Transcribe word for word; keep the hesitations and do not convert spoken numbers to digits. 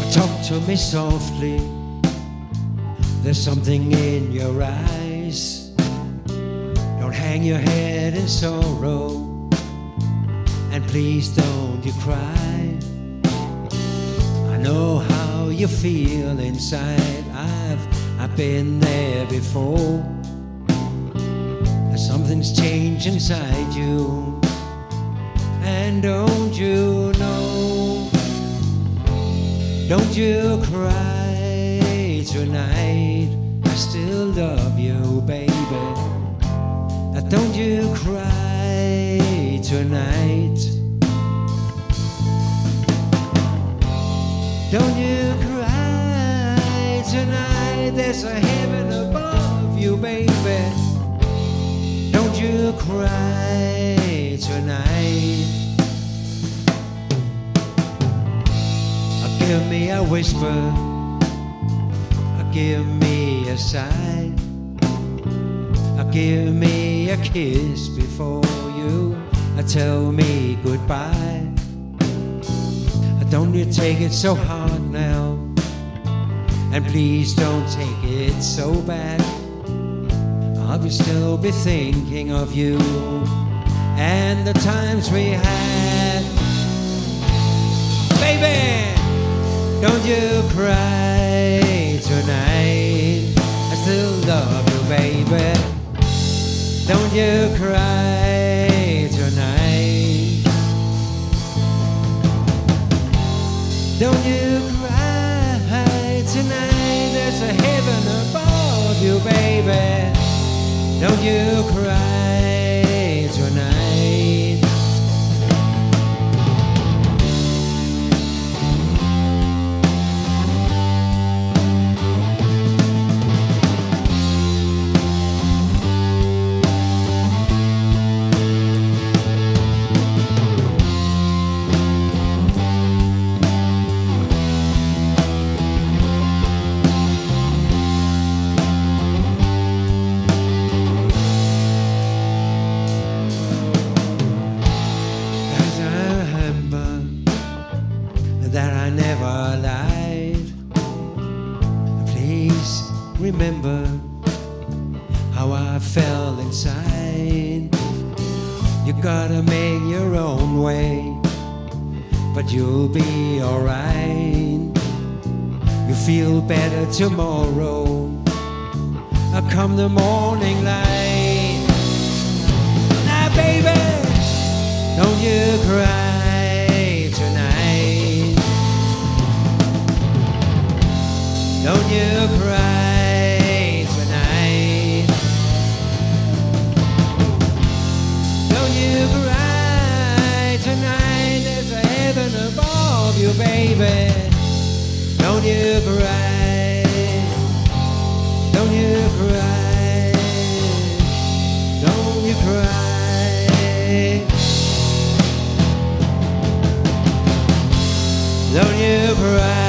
Talk to me softly. There's something in your eyes. Don't hang your head in sorrow, and please don't you cry. I know how you feel inside. I've I've been there before. Something's changed inside you, and don't you know? Don't you cry tonight. I still love you, baby. Don't you cry tonight. Don't you cry tonight. There's a heaven above you, baby. Don't you cry tonight. Give me a whisper, give me a sigh, give me a kiss before you tell me goodbye. Don't you take it so hard now, and please don't take it so bad. I'll still be thinking of you and the times we had. Baby, don't you cry tonight. I still love you, baby. Don't you cry tonight. Don't you cry tonight. There's a heaven above you, baby. Don't you cry tonight. That I never lied. Please remember how I felt inside. You gotta make your own way, but you'll be alright. You feel better tomorrow. Come the morning light. Now, baby, don't you cry tonight. Don't you cry tonight. Don't you cry tonight. There's a heaven above you, baby. Don't you cry. Don't you cry. Don't you cry. Don't you cry.